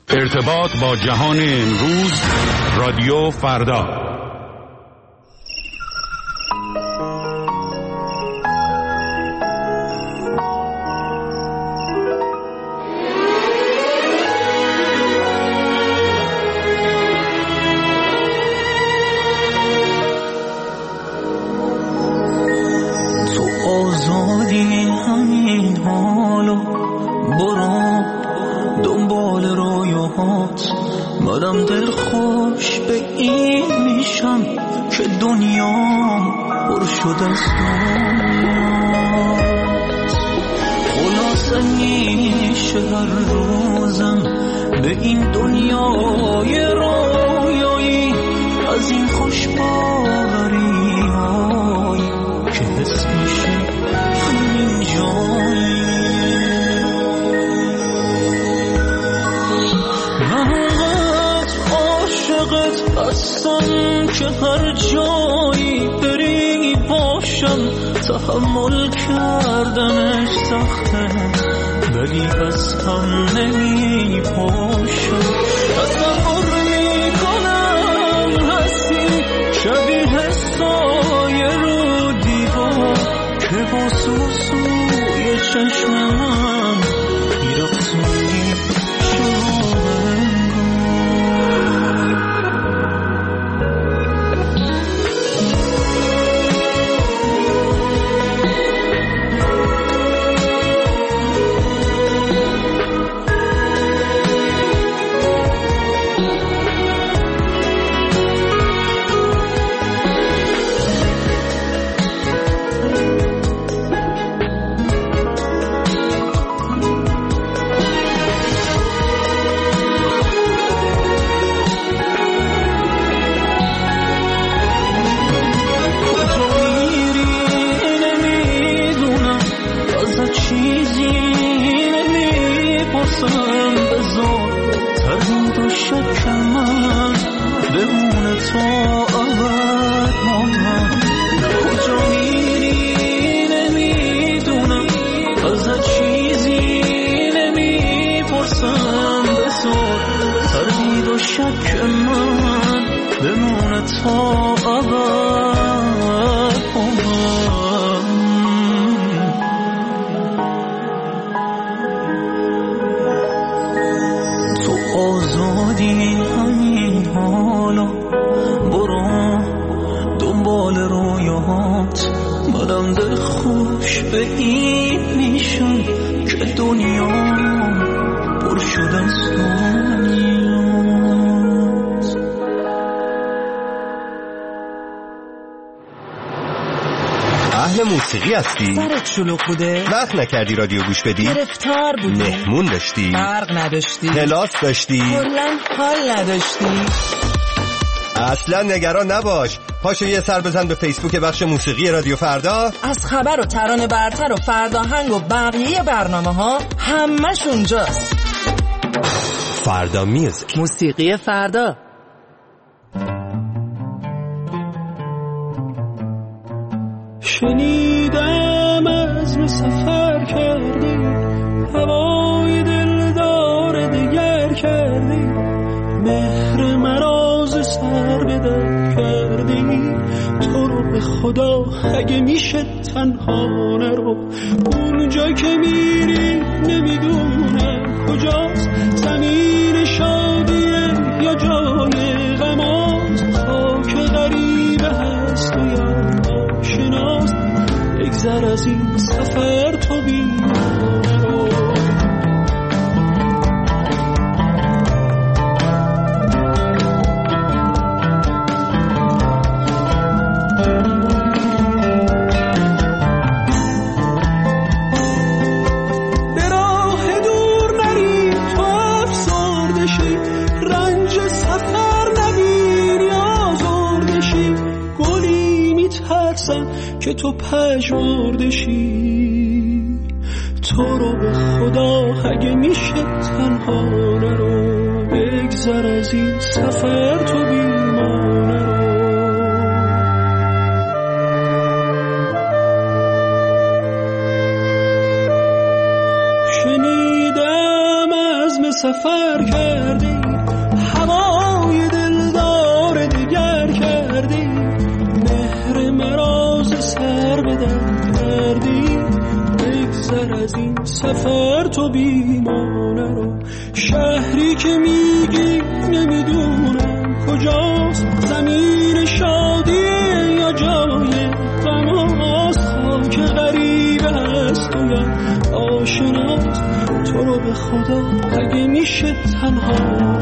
ارتباط با جهان امروز، رادیو فردا. تو آزادی همین حالو، برو دنبال رویاهات. منم دل خوش به این میشم که دنیام پر شده از دنیات. خلاصه میشه هر روزم به این دنیای رویایی، از این خوش باوری هایی که حس میشه همین جایی. هستم که هر جایی بری باشم، تحمل کردنش سخته ولی از هم نمی پاشم. تصور میکنم هستی شبیه سایه رو دیوار که با سوسوی چشم من میرقصونی موسیقی هستی؟ سرت شلوغ بوده؟ وقت نکردی رادیو گوش بدی؟ گرفتار بودی؟ مهمون داشتی؟ برق نداشتی؟ کلاس داشتی؟ کلاً حال نداشتی؟ اصلا نگران نباش، پاشو یه سر بزن به فیسبوک بخش موسیقی رادیو فردا. از خبر و ترانه برتر و فرداهنگ و بقیه برنامه ها همش اونجاست. فردا میوزیک، موسیقی فردا. شنیدم عزم سفر کردی، هوای دلدار دگر کردی، مهر مراز سر به در کردی. تو رو به خدا اگه میشه تنها نرو، اونجا که میری نمیدونم کجاست، زمین شادیه یا جای غماست، خاک غریبه هست و یا شناست. بگذر از این سفر تو بیمار رو. به راه دور نری تو افسرده شی، رنج سفر نبینی آزرده شی. گلی میترسم که تو پژمرده شی، تو رو به خدا اگه میشه تنها نرو. بگذر از این سفر تو بیمار نرو. شنیدم عزم سفر کردی، هوای دلدار دیگر کردی، مهر مراز سر بدن کردی. بگذر از این سفر تو بیمانه رو، شهری که میگی نمیدونم کجاست، زمین شادیه یا جای غماست، خاک غریبه هست و یا آشناست. تو رو به خدا اگه میشه تنها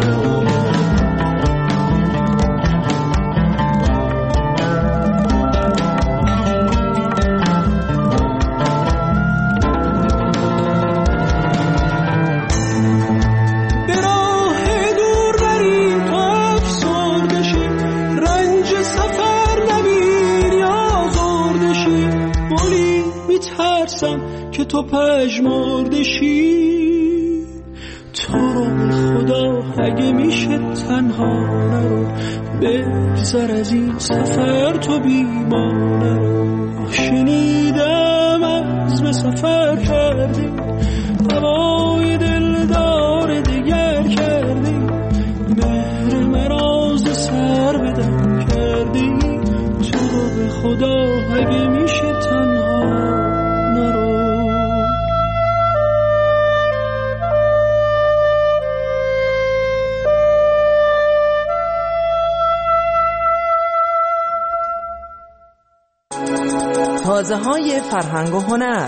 که تو پژمرده شی. تو رو به خدا اگه میشه تنها نرو، بگذر از این سفر تو بیمانه رو. شنیدم از به سفر کردی، هوای دلدار دیگر کردی، مهر مراز سر بدن کردی. تو رو به خدا اگه میشه تنها نرو. تازه‌های فرهنگ و هنر.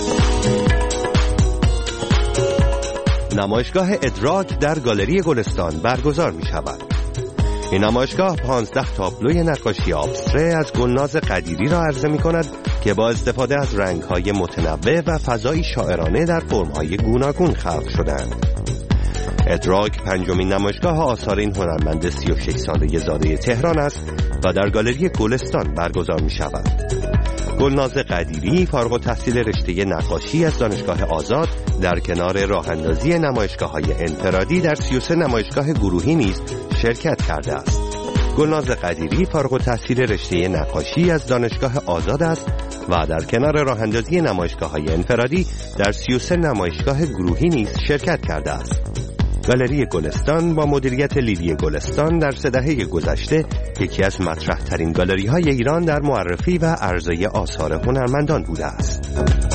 نمایشگاه ادراک در گالری گلستان برگزار می شود. این نمایشگاه 15 تابلوی نقاشی ابستره از گلناز قدیری را عرضه می کند که با استفاده از رنگ‌های متنوع و فضایی شاعرانه در فرم‌های گوناگون خلق شدند. ادراک پنجمین نمایشگاه آثار این هنرمند 36 ساله زاده تهران است و در گالری گلستان برگزار می شود. گلناز قدیری فارغ التحصیل رشته نقاشی از دانشگاه آزاد در کنار راه اندازی نمایشگاه‌های انفرادی در 33 نمایشگاه گروهی نیز شرکت کرده است. گلناز قدیری فارغ التحصیل رشته نقاشی از دانشگاه آزاد است و در کنار راه اندازی نمایشگاه‌های انفرادی در 33 نمایشگاه گروهی نیز شرکت کرده است. گالری گلستان با مدیریت لیلی گلستان در 3 دهه گذشته یکی از مطرح ترین گالری های ایران در معرفی و عرضه آثار هنرمندان بوده است.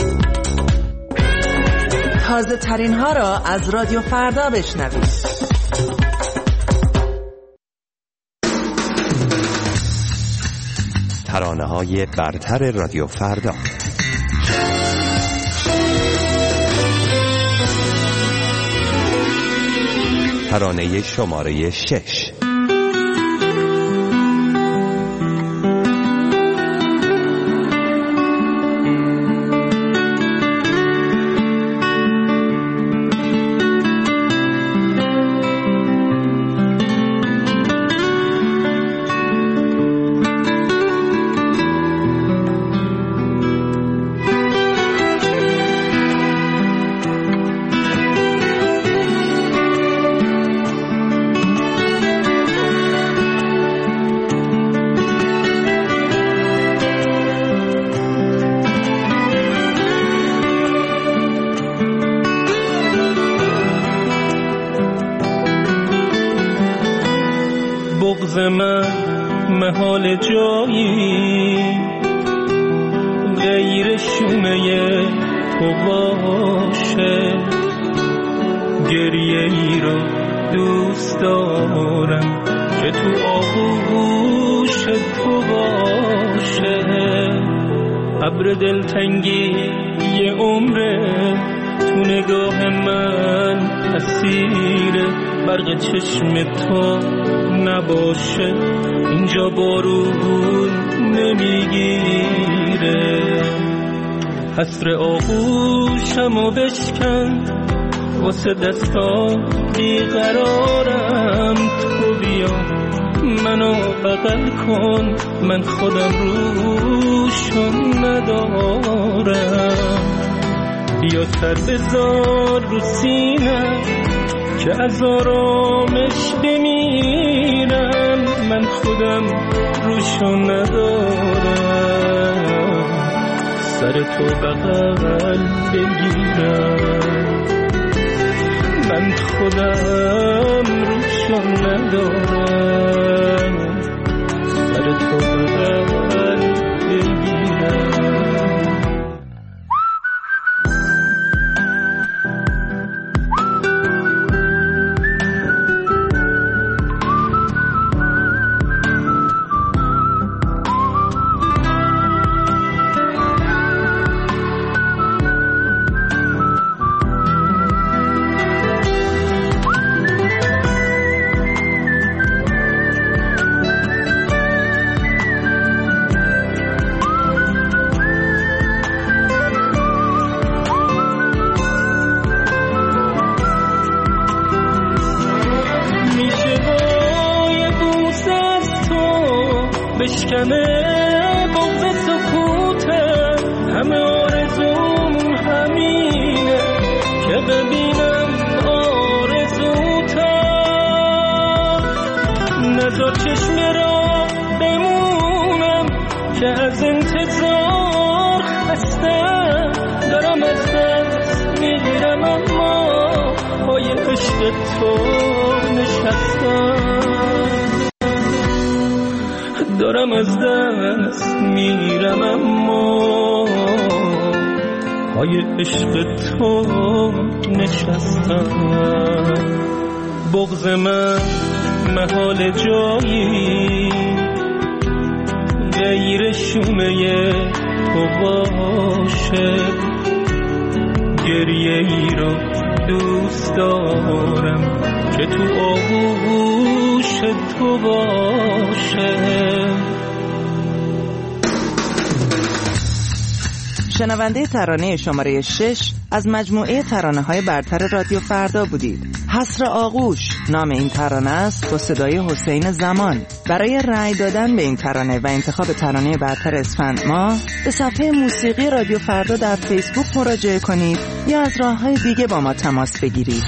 تازه ترین ها را از رادیو فردا بشنوید. ترانه های برتر رادیو فردا. ترانه شماره 6. بغض من محال جایی غیر شومه تو باشه، گریه ای رو دوست دارم که تو آغوش تو باشه. ابر دلتنگی یه عمره تو نگاه من اسیره، برق چشم تو نباشه اینجا بارون نمیگیره. حسر آغوشمو بشکن واسه دستان بیقرارم، تو بیا منو بغل کن من خودم روشون ندارم. بیا سر بذار رو سینم که از آرامش بمیرم، من خودم روشون ندارم سر تو بغل بگیرم. من خودم روشون ندارم، سر تو بغل بگیرم. بشکنه بغض سکوتم، همه آرزوم همینه که ببینم آرزوتم. نذار چشم را بمونم که از انتظار خستم، دارم از دست میگیرم اما پای عشق تو نشستم، دارم از دست میرم اما پای عشق تو نشستم. بغض من محال جایی غیر شومه تو باشه، گریه ای رو دوست دارم که تو آغوش تو باشه. شنونده ترانه شماره 6 از مجموعه ترانه‌های برتر رادیو فردا بودید. حسر آغوش نام این ترانه است با صدای حسین زمان. برای رأی دادن به این ترانه و انتخاب ترانه برتر اسفند ماه به صفحه موسیقی رادیو فردا در فیسبوک مراجعه کنید یا از راه‌های دیگه با ما تماس بگیرید.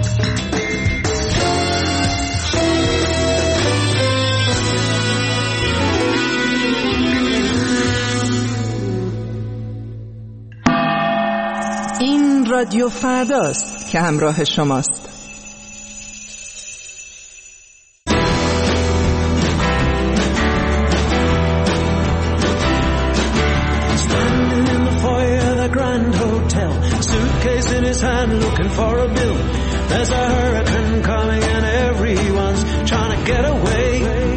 این رادیو فرداست که همراه شماست. Standing in the foyer of the Grand Hotel, suitcase in his hand looking for a bill. There's a hurricane coming and everyone's trying to get away.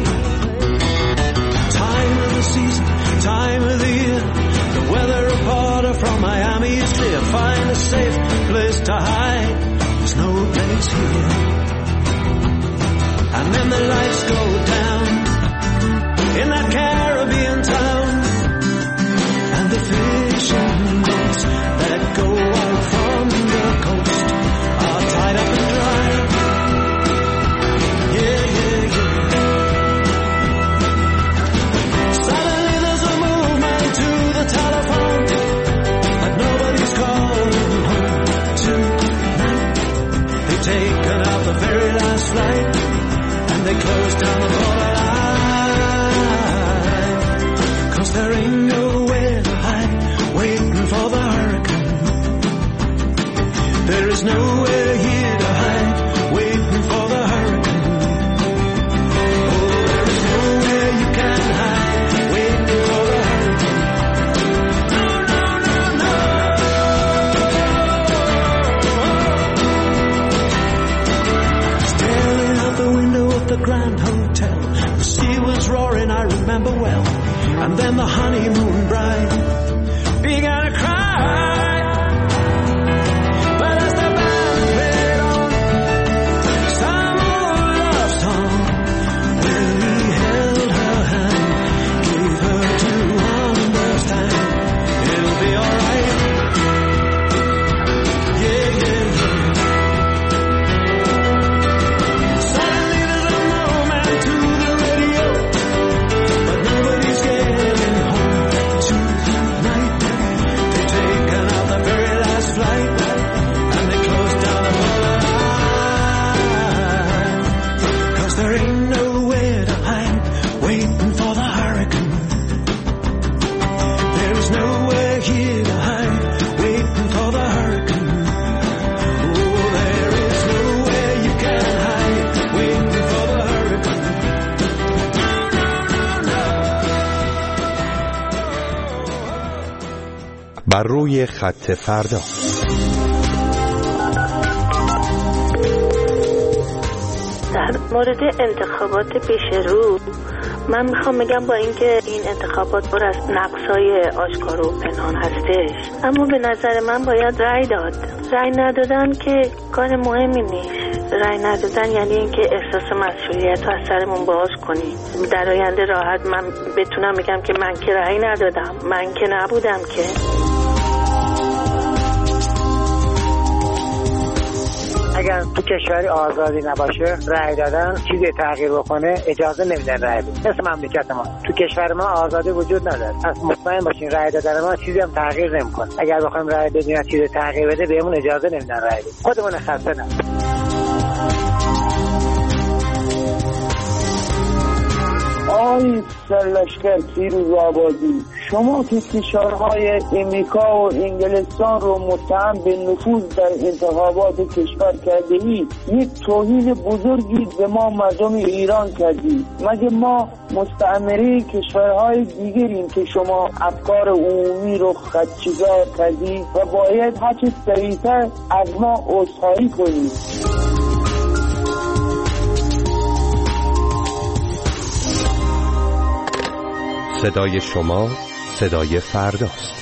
Time of the season, time of the year. The weather reporter from Miami is clear. Find a safe place to hide. There's no place here. And then the lights go down in that Caribbean town, and the fishing boats that go out from the coast are tied up and dry. Yeah, yeah, yeah. Suddenly there's a movement to the telephone, but nobody's calling home tonight. They've taken out the very last flight, and they close down the borderline, 'cause there ain't nowhere to hide, waiting for the hurricane. There is nowhere here to hide, waiting for the hurricane. Oh, there is nowhere you can hide, waiting for the hurricane. No, no, no, no. Staring out the window of the Grand Hotel, the sea was roaring, I remember well. And then the honeymoon bride began to cry. But as the band played on some old love song, well, he held her hand, gave her to understand it'll be alright. Yeah, yeah, yeah. Suddenly there's a moment to the radio, but nobody's getting home tonight. They've taken بر روی خط فردا. در مورد انتخابات پیش رو من میخوام بگم با اینکه این انتخابات پر از نقص‌های آشکار و پنهان هستش، اما به نظر من باید رأی داد. رأی ندادن که کار مهمی نیست. رأی ندادن یعنی اینکه احساس مسئولیت رو از سرمون باز کنیم. در آینده راحت من بتونم بگم که من که رأی ندادم، من که نبودم که. اگر تو کشوری آزادی نباشه رأی دادن چیزی تغییر بکنه اجازه نمیدن رأی بدن. مثل مملکت ما تو کشور ما آزادی وجود نداره. پس مطمئن باشین رأی دادن ما چیزی هم تغییر نمیکنه. اگر بخوایم رأی بدیم چیزی تغییر بده بهمون اجازه نمیدن رأی بدیم. خودمون خسته نه. آقای سرلشکر پیروز آبادی، شما که کشورهای امریکا و انگلستان رو متهم به نفوذ در انتخابات کشور کرده اید، یک توهین بزرگی به ما مردم ایران کردید. مگه ما مستعمره کشورهای دیگریم که شما افکار عمومی رو خدشه‌دار کردید و باید هرچه سریعتر از ما عذرخواهی کنید. صدای شما صدای فرداست.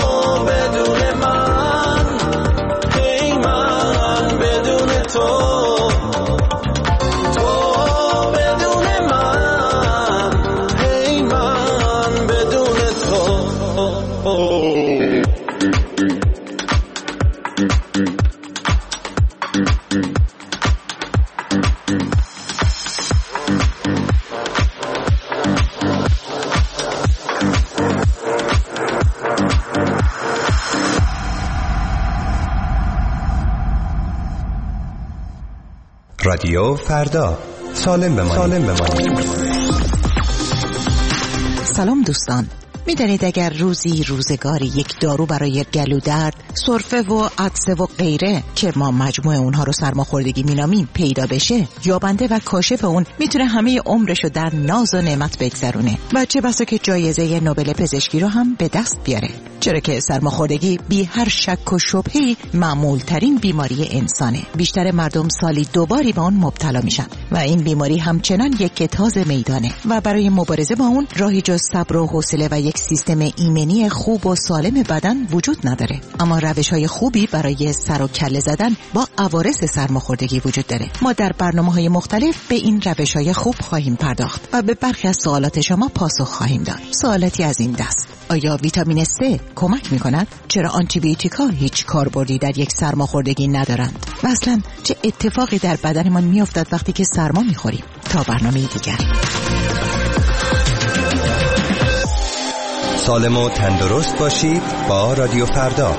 تو رادیو فردا، سالم بمانید. سلام دوستان، می‌دانید اگر روزگاری یک دارو برای گلودرد، سرفه و عطسه و غیره که ما مجموع اونها رو سرماخوردگی مینامیم پیدا بشه، یابنده و کاشف اون میتونه همه عمرشو در ناز و نعمت بگذرونه و چه بسا که جایزه نوبل پزشکی رو هم به دست بیاره. چرا که سرماخوردگی بی هر شک و شبهه‌ای معمول ترین بیماری انسانه. بیشتر مردم سالی 2 باری به اون مبتلا میشن و این بیماری همچنان یک تاز میدانه و برای مبارزه با اون راهی جز صبر و حوصله و یک سیستم ایمنی خوب و سالم بدن وجود نداره. اما روش‌های خوبی برای سر و کله زدن با عوارض سرماخوردگی وجود داره. ما در برنامه‌های مختلف به این روش‌های خوب خواهیم پرداخت و به برخی از سوالات شما پاسخ خواهیم داد. سوالاتی از این دست: آیا ویتامین C کمک می‌کند؟ چرا آنتیبیوتیکا هیچ کاربردی در یک سرماخوردگی ندارند؟ و اصلاً چه اتفاقی در بدنمان می‌افتد وقتی که سرما می‌خوریم؟ تا برنامه دیگر. سالم و تندرست باشید با رادیو فردا.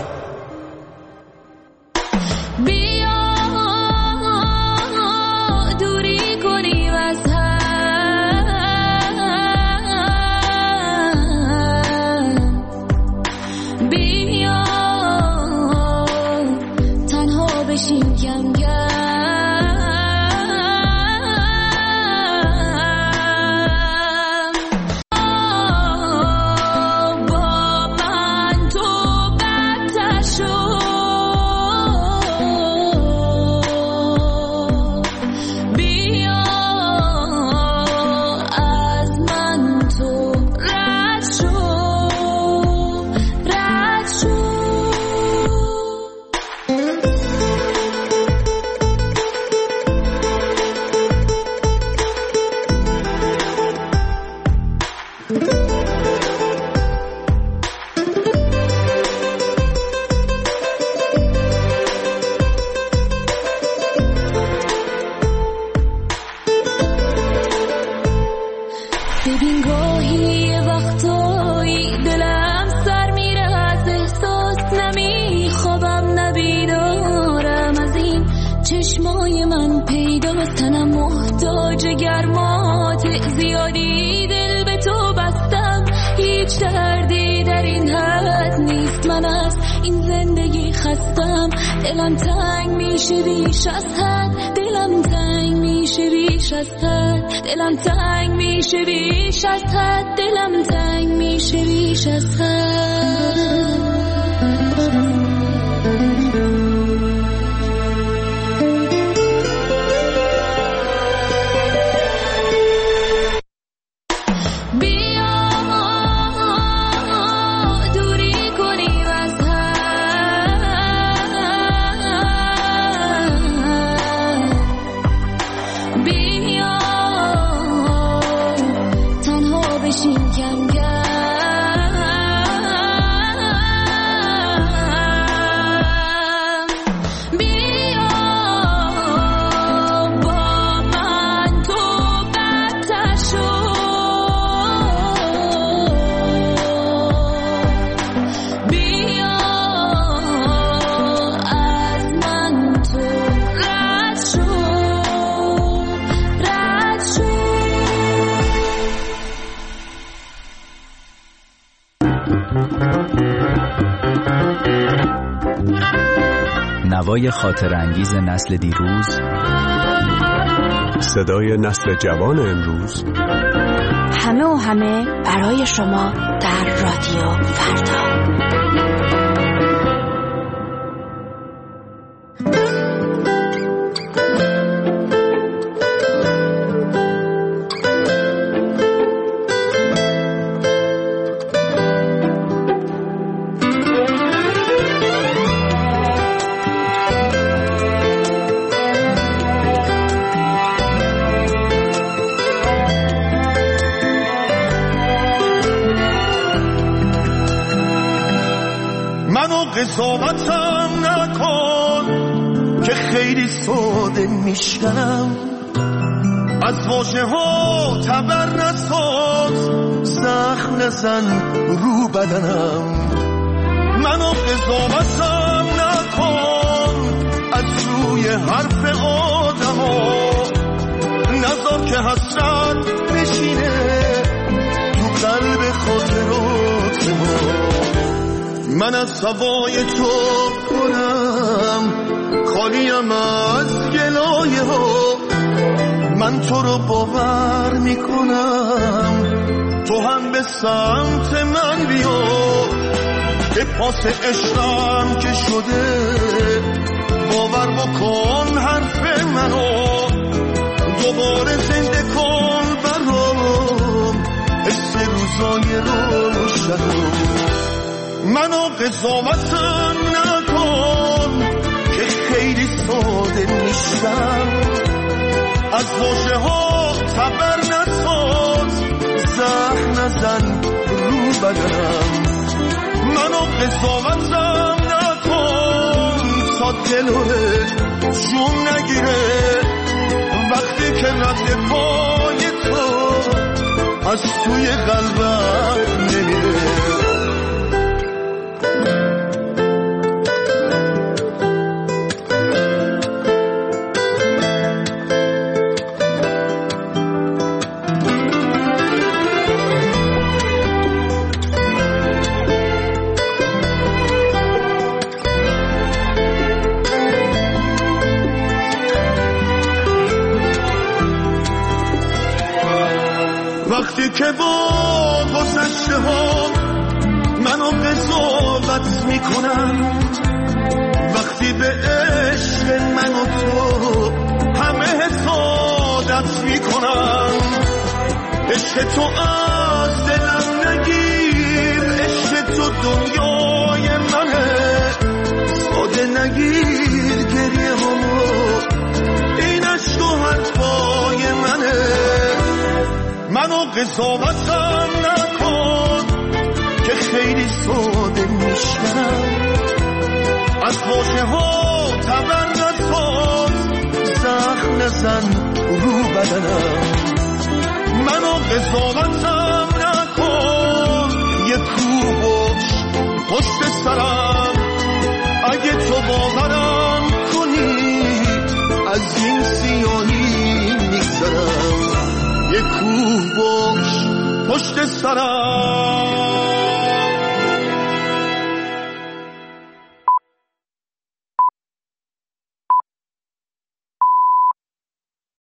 ببین گاهی وقتایی دلم سر میره از احساس، نمیخوابم نبیدارم از این چشمای من پیدا، تنم محتاج گرمات زیادی، دل به تو بستم هیچ دردی در این حد نیست، من از این زندگی خستم، دلم تنگ میشه بیش از حد، دلم تنگ میشه بیش از حد، دلم تنگ میشه بیش از حد، دلم تنگ میشه بیش از حد. نوای خاطر انگیز نسل دیروز، صدای نسل جوان امروز، همه برای شما در رادیو فردا. قضاوتم نکن که خیلی ساده میشکنم، از واژه ها تبر نساز، زخم نزن رو بدنم. منو قضاوتم نکن از روی حرف آدم ها، من از هوای تو کنم، خالیم از گلایه ها. من تو رو باور میکنم، تو هم به سمت من بیا. به پاس عشقم که شده باور بکن حرف منو، دوباره زنده کن برام حس روزای روشنو. منو قضاوتم نکن که خیلی ساده میشم، از واژه ها تبر نساز، زخم نزن رو بدنم. منو قضاوتم نکن تا دلوه جون نگیره، وقتی که رد پای تو از توی قلبم نمیره. وقتی که با گذشته ها منو قضاوت میکنن، وقتی به عشق من و تو همه حسادت میکنن. عشق تو از دلم نگیر، عشق تو دنیای منه. ساده نگیر گریه همو، این عشق و حرفای منه. منو قضاوتم نکن که خیلی ساده میشکنم، از واژه ها تبر نساز، زخم نزن رو بدنم. منو قضاوتم نکن، یه کو باش پشت سرم. اگه تو باورم کنی از این سیاهی میگذرم. یه کوه باش پشت سرم.